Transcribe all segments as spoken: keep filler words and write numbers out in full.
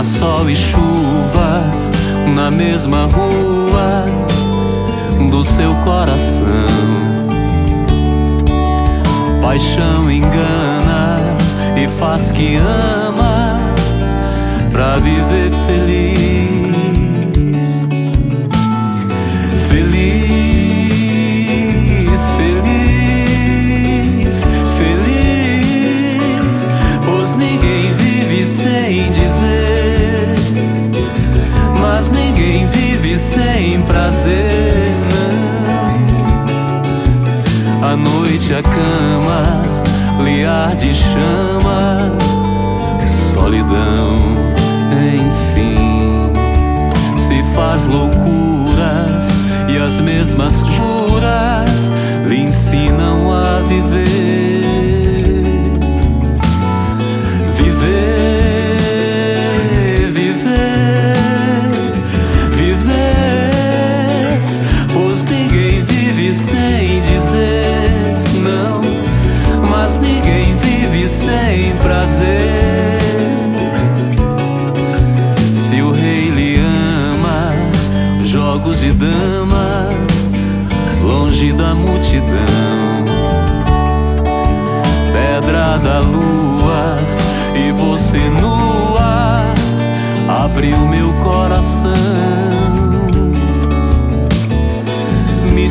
Há sol e chuva na mesma rua do seu coração. Paixão engana e faz que ama pra viver feliz. Feliz, feliz, feliz, pois ninguém vive sem dizer, mas ninguém vive sem prazer, não. A noite, a cama, lhe arde chama, solidão, enfim, se faz loucuras e as mesmas juras lhe ensinam a viver. Viver, viver, viver, pois ninguém vive sem dizer não, mas ninguém vive sem prazer. Se o rei lhe ama, jogos de dama, longe da multidão, pedra da lua e você nua, abriu meu coração. Me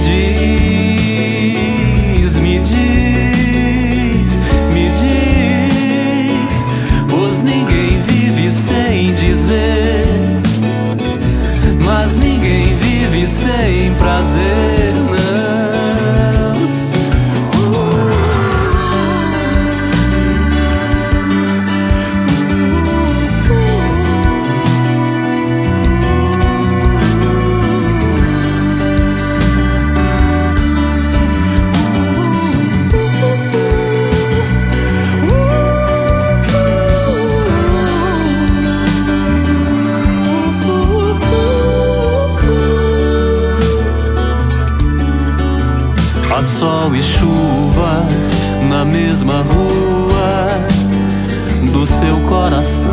diz, me diz, me diz, pois ninguém vive sem dizer, mas ninguém vive sem prazer, não. Há sol e chuva na mesma rua do seu coração.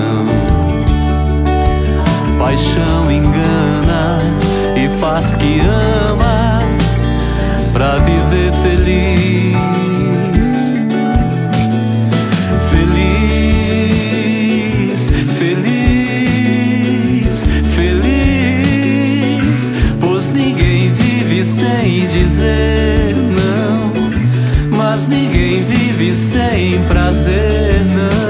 Paixão engana e faz que ama pra viver feliz. Feliz, feliz, feliz, pois ninguém vive sem dizer não, mas ninguém vive sem prazer, não.